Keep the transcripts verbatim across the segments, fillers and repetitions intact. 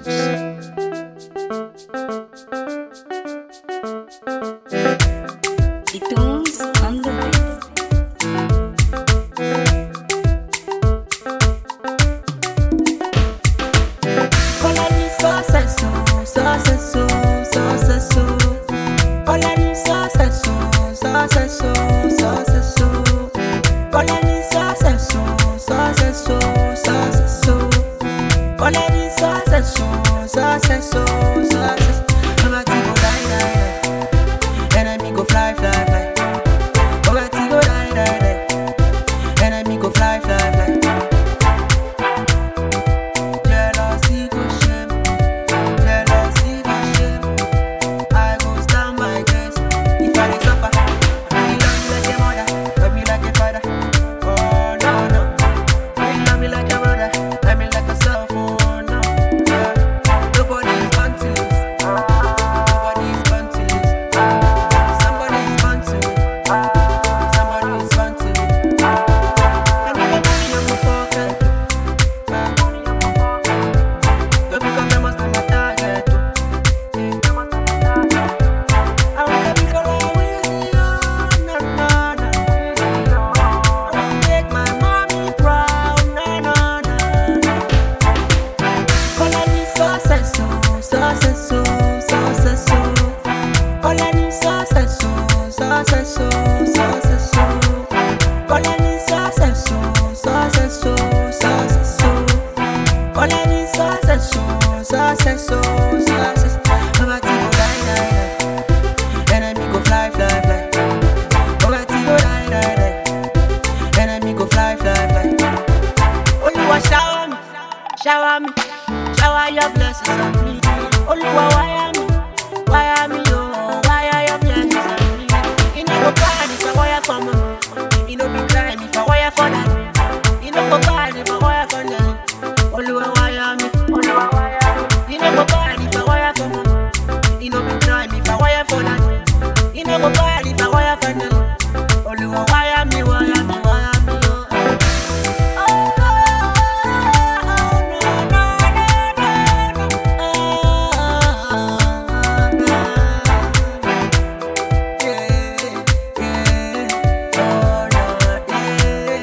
Itunes on the beat. Colony success, success, success. Colony success, success, success. Colony success, success, success. Colony success, success, success. Poverty go die, die, die. Enemy go fly, fly, fly. Poverty go die, die, die. Enemy go fly, fly, fly. Jealousy go shame, jealousy go shame. I go stand my case if I dey suffer. You love me like a mother, love me like a father. Oh no no, you love me like a brother, love me like a self. Oh no, yeah. Nobody is born to lose, nobody is born to lose. Somebody is born to win, somebody is born to win. I got the money in my pocket, money in my pocket. Don't become famous, I'm a target. I wanna be called with you, na na na. I wanna make my mommy proud, na na na. Colony success, success, success. Colony success, success, success. Colony success, success, success. Colony success, success, success. Poverty go die, die, die. Enemy go fly, fly, fly. Poverty go die, die, die. Enemy go fly, fly, fly. Oluwa shower me, shower me, shower your blessings on me. Oluwa wire me, wire me, oh, wire your blessings on me. You no go bad if I wire for money. You no be crime if I wire for that. You no go bad if I wire for that. Oluwa wire me, Oluwa wire me. You no go bad if I wire for money. You no be crime if I wire for that. You no go bad if I wire for that. Oluwa wire me, wire me, wire me, oh. Oh, oh, oh, no, no, no, no, no. Oh, oh, oh, yeah, yeah. Oh, no, yeah,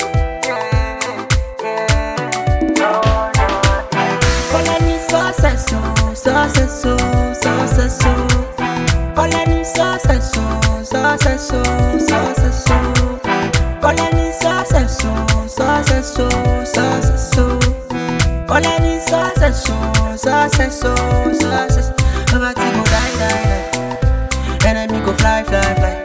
yeah, yeah. Oh, no. Colony success, success, success. Colony success, success, success. Colony success, success, success. Colony success, success, success. Poverty go die, die, die. Enemy go fly, fly, fly.